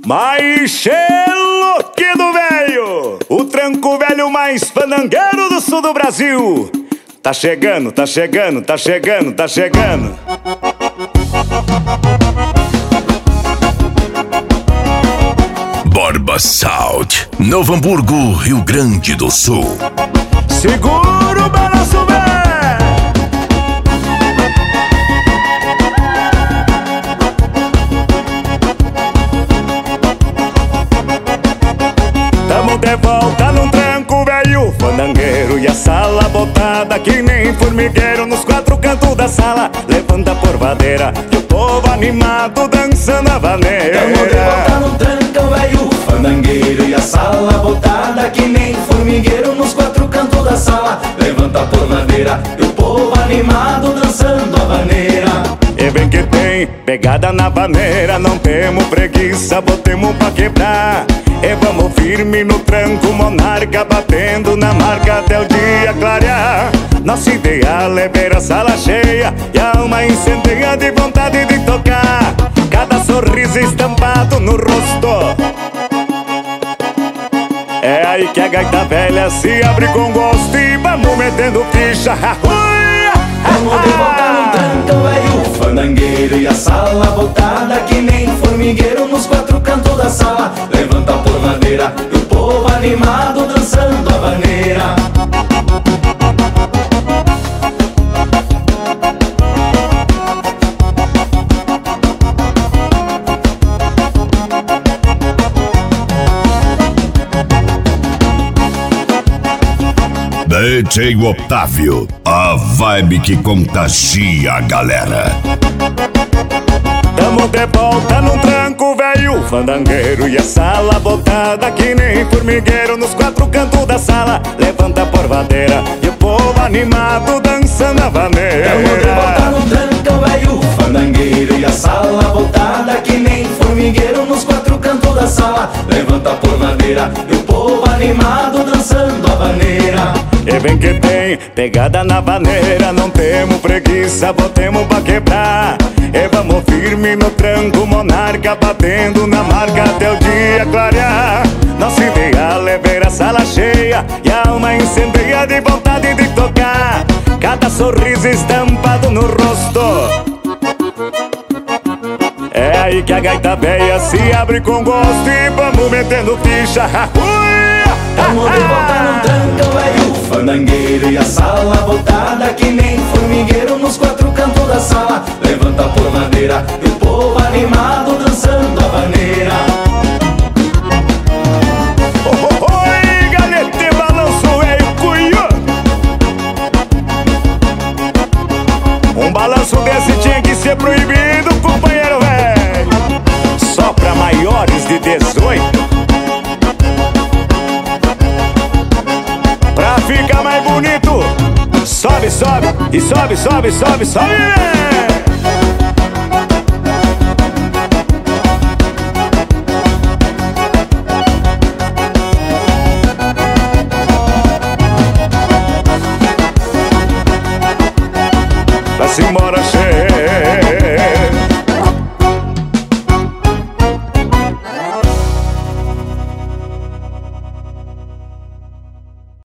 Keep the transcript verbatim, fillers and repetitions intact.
Mais chelo que do velho, o tranco velho mais fandangueiro do sul do Brasil. Tá chegando, tá chegando, tá chegando, tá chegando. Borba Sound, Novo Hamburgo, Rio Grande do Sul. Segura o balanço, velho. Tamo de volta num tranco velho, fandangueiro e a sala botada que nem formigueiro nos quatro cantos da sala. Levanta a porvadeira e o povo animado dançando a vaneira. Tamo de volta num tranco velho, fandangueiro e a sala botada que nem formigueiro nos quatro cantos da sala. Levanta a porvadeira e o povo animado dançando a vaneira. E vem que tem pegada na vaneira, não temos preguiça, botemos pra quebrar. E vamos firme no tranco monarca, batendo na marca até o dia clarear. Nosso ideal é ver a sala cheia e a alma incendeia de vontade de tocar. Cada sorriso estampado no rosto, é aí que a gaita velha se abre com gosto e vamos metendo ficha. Vamos de volta no tranco velho, fandangueiro e a sala botada que nem formigueiro nos quatro cantos da sala. Levanta a porvadeira e o povo animado dançando a vaneira. D J Otávio, a vibe que contagia a galera. Tamo de volta num tranco velho, fandangueiro e a sala botada que nem formigueiro nos quatro cantos da sala. Levanta a porvadeira e o povo animado dançando a vaneira. Tamo de volta num tranco velho, fandangueiro e a sala botada que nem formigueiro nos quatro cantos da sala. Levanta a porvadeira e o povo animado dançando a vaneira. E vem que tem pegada na vaneira, não temos preguiça, botemos pra quebrar. E vamos firme no tranco monarca, batendo na marca até o dia clarear. Nosso ideal é ver a sala cheia e a alma incendeia de vontade de tocar. Cada sorriso estampado no rosto, é aí que a gaita velha se abre com gosto e vamos metendo ficha. Tamo de volta num tranco velho, fandangueiro e a sala botada que nem formigueiro nos quatro cantos da sala. Levanta a porvadeira e o povo animado dançando a vaneira. Oi, galete, balanço velho, cuiô. Um balanço desse tinha que ser proibido, companheiro velho. Só pra maiores de dezoito. Pra ficar mais bonito, sobe, sobe, e sobe, sobe, sobe, sobe. Vai-se embora.